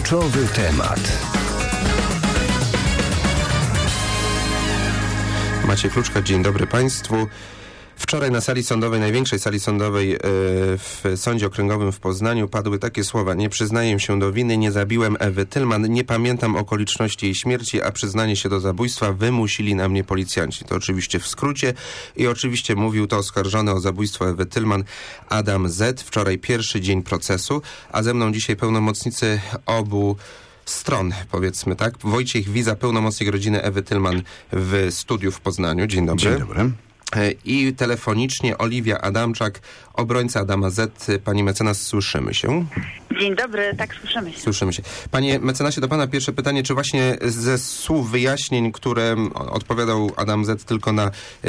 Kluczowy temat. Maciej Kluczka, dzień dobry Państwu. Wczoraj na sali sądowej, największej sali sądowej w Sądzie Okręgowym w Poznaniu padły takie słowa: nie przyznaję się do winy, nie zabiłem Ewy Tylman, nie pamiętam okoliczności jej śmierci, a przyznanie się do zabójstwa wymusili na mnie policjanci. To oczywiście w skrócie i oczywiście mówił to oskarżony o zabójstwo Ewy Tylman Adam Z. Wczoraj pierwszy dzień procesu, a ze mną dzisiaj pełnomocnicy obu stron, powiedzmy tak. Wojciech Wiza, pełnomocnik rodziny Ewy Tylman w studiu w Poznaniu. Dzień dobry. Dzień dobry. I telefonicznie Oliwia Adamczak, obrońca Adama Z. Pani mecenas, słyszymy się? Dzień dobry, tak, słyszymy się. Słyszymy się. Panie mecenasie, do pana pierwsze pytanie, czy właśnie ze słów wyjaśnień, które odpowiadał Adam Z. tylko na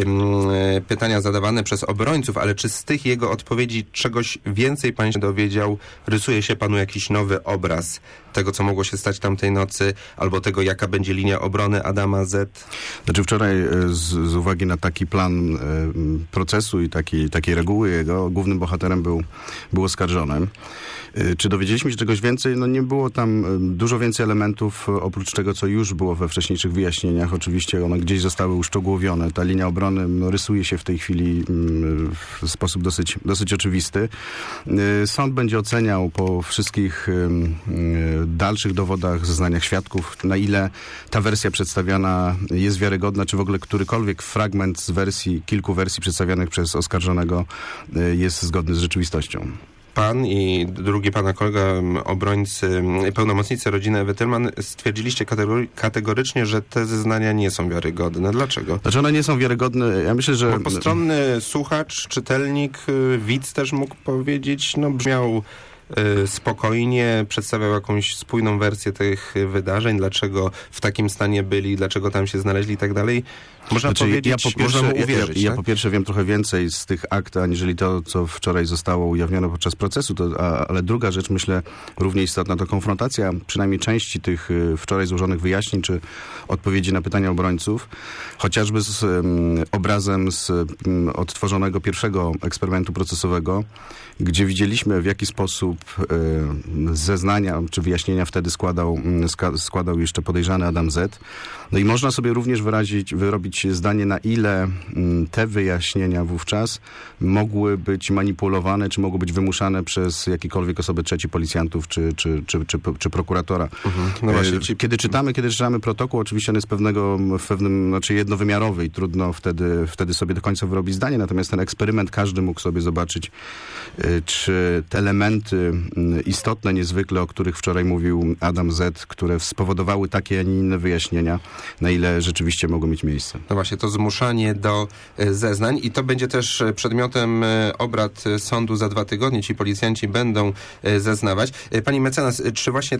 pytania zadawane przez obrońców, ale czy z tych jego odpowiedzi czegoś więcej pan się dowiedział? Rysuje się panu jakiś nowy obraz tego, co mogło się stać tamtej nocy, albo tego, jaka będzie linia obrony Adama Z? Znaczy wczoraj z uwagi na taki plan procesu i takiej reguły jego, głównym bohaterem był oskarżony. Czy dowiedzieliśmy się czegoś więcej? No nie było tam dużo więcej elementów oprócz tego, co już było we wcześniejszych wyjaśnieniach. Oczywiście one gdzieś zostały uszczegółowione. Ta linia obrony rysuje się w tej chwili w sposób dosyć oczywisty. Sąd będzie oceniał po wszystkich dalszych dowodach, zeznaniach świadków, na ile ta wersja przedstawiana jest wiarygodna, czy w ogóle którykolwiek fragment z kilku wersji przedstawianych przez oskarżonego jest zgodny z rzeczywistością. Pan i drugi pana kolega, obrońcy, pełnomocnicy rodziny Ewy Tylman, stwierdziliście kategorycznie, że te zeznania nie są wiarygodne. Dlaczego? Znaczy one nie są wiarygodne. Ja myślę, że... Bo postronny słuchacz, czytelnik, widz też mógł powiedzieć, brzmiał spokojnie, przedstawiał jakąś spójną wersję tych wydarzeń, dlaczego w takim stanie byli, dlaczego tam się znaleźli i tak dalej. Można powiedzieć, można mu uwierzyć. Ja po pierwsze wiem trochę więcej z tych akt, aniżeli to, co wczoraj zostało ujawnione podczas procesu, ale druga rzecz, myślę, równie istotna, to konfrontacja przynajmniej części tych wczoraj złożonych wyjaśnień, czy odpowiedzi na pytania obrońców, chociażby z obrazem z odtworzonego pierwszego eksperymentu procesowego, gdzie widzieliśmy, w jaki sposób zeznania czy wyjaśnienia wtedy składał jeszcze podejrzany Adam Z. No i można sobie również wyrobić zdanie, na ile te wyjaśnienia wówczas mogły być manipulowane, czy mogły być wymuszane przez jakiekolwiek osoby trzecie, policjantów, czy prokuratora. No właśnie, Kiedy czytamy protokół, oczywiście on jest jednowymiarowy i trudno wtedy sobie do końca wyrobić zdanie, natomiast ten eksperyment każdy mógł sobie zobaczyć, czy te elementy istotne niezwykle, o których wczoraj mówił Adam Z., które spowodowały takie, a nie inne wyjaśnienia, na ile rzeczywiście mogą mieć miejsce. No właśnie, to zmuszanie do zeznań i to będzie też przedmiotem obrad sądu za 2 tygodnie. Ci policjanci będą zeznawać. Pani mecenas, czy właśnie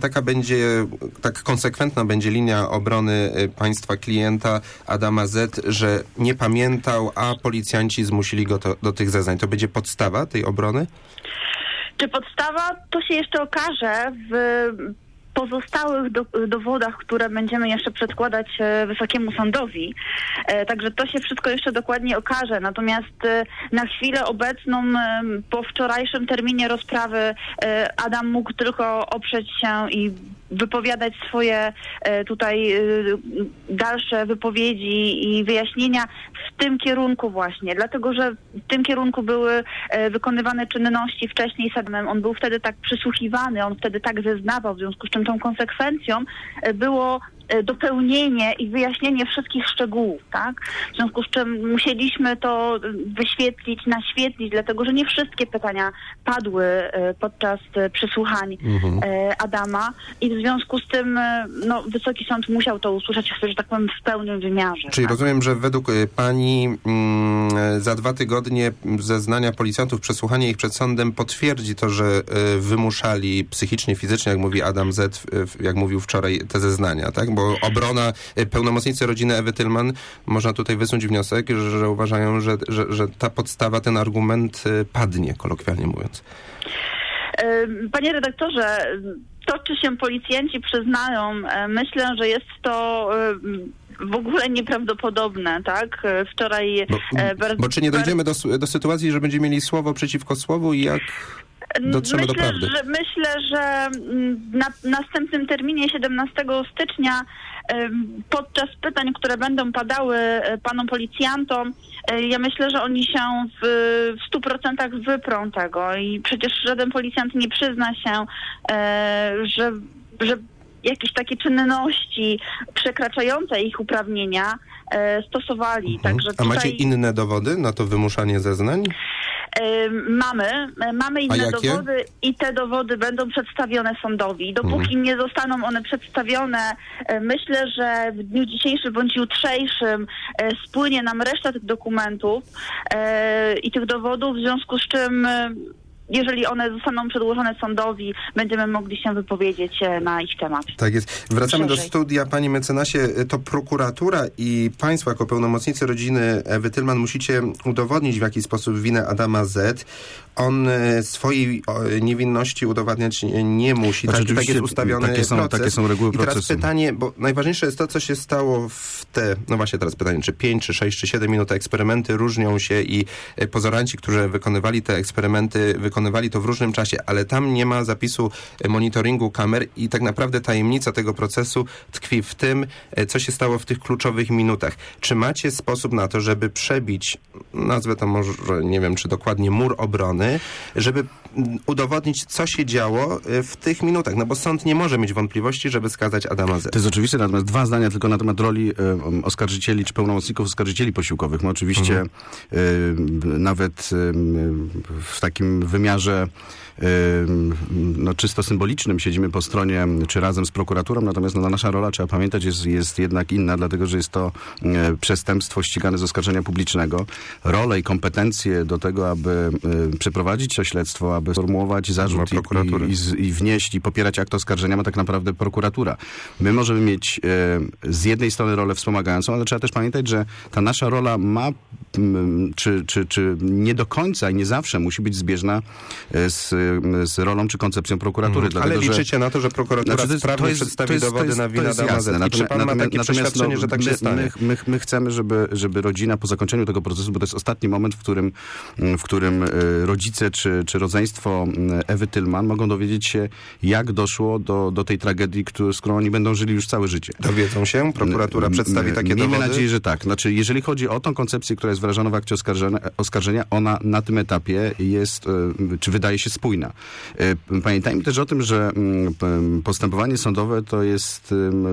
tak konsekwentna będzie linia obrony państwa klienta Adama Z., że nie pamiętał, a policjanci zmusili go do tych zeznań? To będzie podstawa tej obrony? Czy podstawa, to się jeszcze okaże w pozostałych dowodach, które będziemy jeszcze przedkładać Wysokiemu Sądowi. Także to się wszystko jeszcze dokładnie okaże. Natomiast na chwilę obecną, po wczorajszym terminie rozprawy, Adam mógł tylko oprzeć się i wypowiadać swoje tutaj dalsze wypowiedzi i wyjaśnienia w tym kierunku właśnie. Dlatego, że w tym kierunku były wykonywane czynności wcześniej z Adamem. On był wtedy tak przysłuchiwany, on wtedy tak zeznawał, w związku z czym tą konsekwencją było dopełnienie i wyjaśnienie wszystkich szczegółów, tak? W związku z czym musieliśmy to naświetlić, dlatego że nie wszystkie pytania padły podczas przesłuchań Adama i w związku z tym Wysoki Sąd musiał to usłyszeć, że tak powiem, w pełnym wymiarze. Czyli tak? Rozumiem, że według pani za 2 tygodnie zeznania policjantów, przesłuchanie ich przed sądem potwierdzi to, że wymuszali psychicznie, fizycznie, jak mówi Adam Z., jak mówił wczoraj, te zeznania, tak? Bo obrona, pełnomocnicy rodziny Ewy Tylman, można tutaj wysunąć wniosek, że uważają, że ta podstawa, ten argument padnie, kolokwialnie mówiąc. Panie redaktorze, to, czy się policjanci przyznają, myślę, że jest to w ogóle nieprawdopodobne, tak? Wczoraj... Bo czy nie dojdziemy do sytuacji, że będziemy mieli słowo przeciwko słowu i jak... dotrzemy do prawdy. Myślę, że na następnym terminie 17 stycznia podczas pytań, które będą padały panom policjantom, ja myślę, że oni się w 100% wyprą tego i przecież żaden policjant nie przyzna się, że jakieś takie czynności przekraczające ich uprawnienia stosowali. Także A macie inne dowody na to wymuszanie zeznań? Mamy inne dowody i te dowody będą przedstawione sądowi. Dopóki nie zostaną one przedstawione, myślę, że w dniu dzisiejszym bądź jutrzejszym spłynie nam reszta tych dokumentów i tych dowodów, w związku z czym jeżeli one zostaną przedłożone sądowi, będziemy mogli się wypowiedzieć na ich temat. Tak jest. Wracamy do studia. Panie mecenasie, to prokuratura i państwo jako pełnomocnicy rodziny Ewy Tylman musicie udowodnić w jaki sposób winę Adama Z. On swojej niewinności udowadniać nie musi. Tak jest ustawiony proces. Takie są reguły procesu. I teraz pytanie, bo najważniejsze jest to, co się stało w no właśnie teraz pytanie, czy 5, czy 6, czy 7 minut eksperymenty różnią się i pozoranci, którzy wykonywali te eksperymenty, wykonywali to w różnym czasie, ale tam nie ma zapisu monitoringu kamer i tak naprawdę tajemnica tego procesu tkwi w tym, co się stało w tych kluczowych minutach. Czy macie sposób na to, żeby przebić, nazwę to może, nie wiem, czy dokładnie mur obrony, żeby udowodnić, co się działo w tych minutach? No bo sąd nie może mieć wątpliwości, żeby skazać Adama Z. To jest oczywiste, natomiast 2 zdania tylko na temat roli oskarżycieli czy pełnomocników oskarżycieli posiłkowych. My oczywiście nawet w takim wymiarze czysto symbolicznym siedzimy po stronie, czy razem z prokuraturą, natomiast nasza rola, trzeba pamiętać, jest jednak inna, dlatego że jest to przestępstwo ścigane z oskarżenia publicznego. Rolę i kompetencje do tego, aby przeprowadzić to śledztwo, aby sformułować zarzut i wnieść i popierać akt oskarżenia, ma tak naprawdę prokuratura. My możemy mieć z jednej strony rolę wspomagającą, ale trzeba też pamiętać, że ta nasza rola ma czy nie do końca i nie zawsze musi być zbieżna z rolą czy koncepcją prokuratury. Dlatego, ale liczycie na to, że prokuratura sprawnie przedstawi dowody na winę Adama Z. I czy pan ma takie przeświadczenie, że tak się stanie? My chcemy, żeby rodzina po zakończeniu tego procesu, bo to jest ostatni moment, w którym rodzice czy rodzeństwo Ewy Tylman mogą dowiedzieć się, jak doszło do tej tragedii, z którą oni będą żyli już całe życie. Dowiedzą się? Prokuratura przedstawi takie dowody? Miejmy nadzieję, że tak. Znaczy, jeżeli chodzi o tą koncepcję, która jest wyrażona w akcie oskarżenia, ona na tym etapie jest, czy wydaje się spójna. Pamiętajmy też o tym, że postępowanie sądowe to jest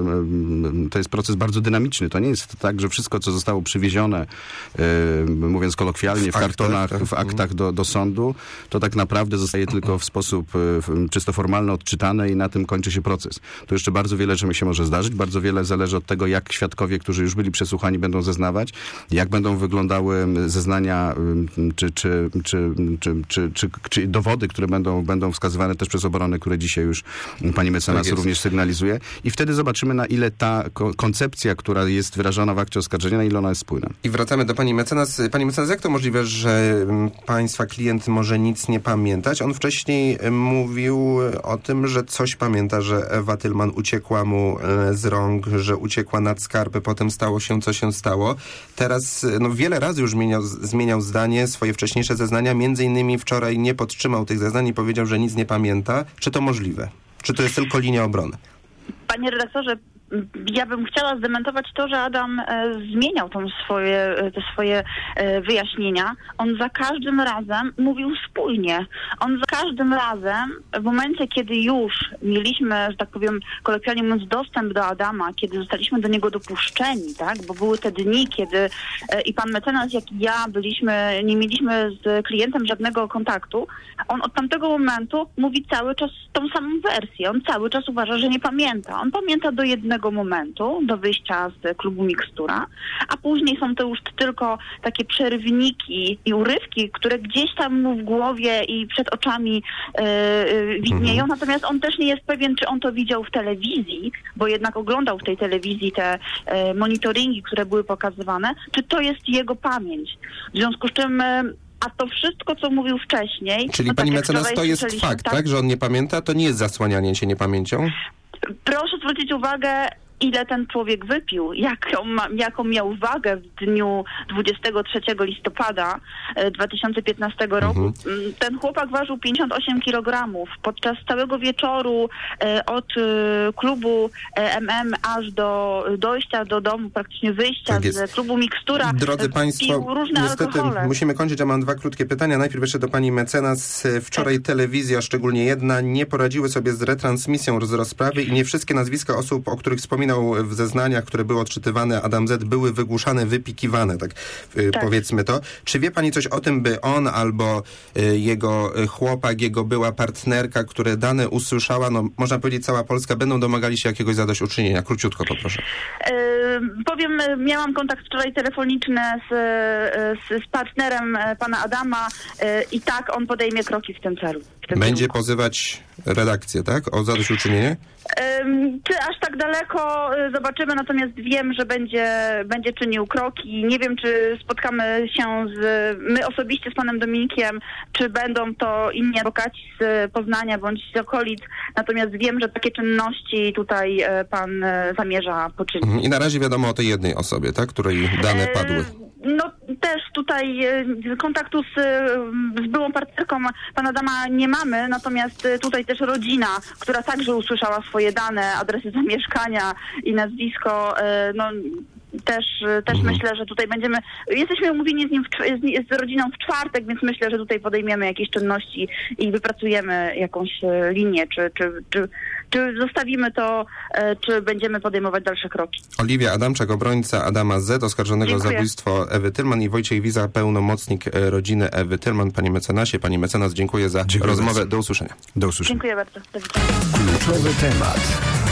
proces bardzo dynamiczny. To nie jest tak, że wszystko, co zostało przywiezione, mówiąc kolokwialnie, w kartonach, w aktach do sądu, to tak naprawdę zostaje tylko w sposób czysto formalny odczytane i na tym kończy się proces. To jeszcze bardzo wiele rzeczy się może zdarzyć. Bardzo wiele zależy od tego, jak świadkowie, którzy już byli przesłuchani, będą zeznawać, jak będą wyglądały zeznania czy dowody, które będą wskazywane też przez obronę, które dzisiaj już pani mecenas również sygnalizuje. I wtedy zobaczymy, na ile ta koncepcja, która jest wyrażona w akcie oskarżenia, na ile ona jest spójna. I wracamy do pani mecenas. Pani mecenas, jak to możliwe, że państwa klient może nic nie pamiętać? On wcześniej mówił o tym, że coś pamięta, że Ewa Tylman uciekła mu z rąk, że uciekła nad skarpę, potem stało się, co się stało. Teraz wiele razy już zmieniał zdanie, swoje wcześniejsze zeznania. Między innymi wczoraj nie podtrzymał tych zeznań i powiedział, że nic nie pamięta. Czy to możliwe? Czy to jest tylko linia obrony? Panie redaktorze, ja bym chciała zdementować to, że Adam zmieniał te swoje wyjaśnienia. On za każdym razem mówił spójnie. On za każdym razem, w momencie, kiedy już mieliśmy, że tak powiem, kolokwialnie mówiąc, dostęp do Adama, kiedy zostaliśmy do niego dopuszczeni, tak? Bo były te dni, kiedy i pan mecenas, jak i ja nie mieliśmy z klientem żadnego kontaktu. On od tamtego momentu mówi cały czas tą samą wersję. On cały czas uważa, że nie pamięta. On pamięta do jednego momentu, do wyjścia z klubu Mikstura, a później są to już tylko takie przerwniki i urywki, które gdzieś tam mu w głowie i przed oczami widnieją, natomiast on też nie jest pewien, czy on to widział w telewizji, bo jednak oglądał w tej telewizji te monitoringi, które były pokazywane, czy to jest jego pamięć. W związku z czym a to wszystko, co mówił wcześniej... Czyli pani mecenas, to jest fakt, tak? Że on nie pamięta? To nie jest zasłanianie się niepamięcią? Proszę zwrócić uwagę, ile ten człowiek wypił, jaką miał wagę w dniu 23 listopada 2015 roku. Ten chłopak ważył 58 kg. Podczas całego wieczoru od klubu MM aż do dojścia do domu, praktycznie wyjścia z klubu Mikstura, drodzy państwo, różne niestety alkohole. musimy kończyć, a mam 2 krótkie pytania. Najpierw jeszcze do pani mecenas. Wczoraj telewizja, szczególnie jedna, nie poradziły sobie z retransmisją z rozprawy i nie wszystkie nazwiska osób, o których wspominał w zeznaniach, które były odczytywane Adam Z., były wygłuszane, wypikiwane, tak powiedzmy to. Czy wie pani coś o tym, by on albo jego chłopak, jego była partnerka, które dane usłyszała, no można powiedzieć cała Polska, będą domagali się jakiegoś zadośćuczynienia? Króciutko poproszę. Powiem, miałam kontakt wczoraj telefoniczny z partnerem pana Adama i tak on podejmie kroki w tym celu. Będzie pozywać redakcję, tak? O zadośćuczynienie? Czy aż tak daleko zobaczymy, natomiast wiem, że będzie czynił kroki. Nie wiem, czy spotkamy się my osobiście z panem Dominikiem, czy będą to inni adwokaci z Poznania bądź z okolic, natomiast wiem, że takie czynności tutaj pan zamierza poczynić. I na razie wiadomo o tej jednej osobie, tak? Której dane padły. No też tutaj kontaktu z byłą partnerką pana Adama nie mamy, natomiast tutaj też rodzina, która także usłyszała swoje dane, adresy zamieszkania i nazwisko, no też myślę, że tutaj jesteśmy umówieni z rodziną w czwartek, więc myślę, że tutaj podejmiemy jakieś czynności i wypracujemy jakąś linię, czy zostawimy to, czy będziemy podejmować dalsze kroki. Oliwia Adamczak, obrońca Adama Z., oskarżonego o zabójstwo Ewy Tylman, i Wojciech Wiza, pełnomocnik rodziny Ewy Tylman. Panie mecenasie, pani mecenas, dziękuję za rozmowę. Do usłyszenia. Do usłyszenia. Dziękuję bardzo. Do widzenia. Kluczowy temat.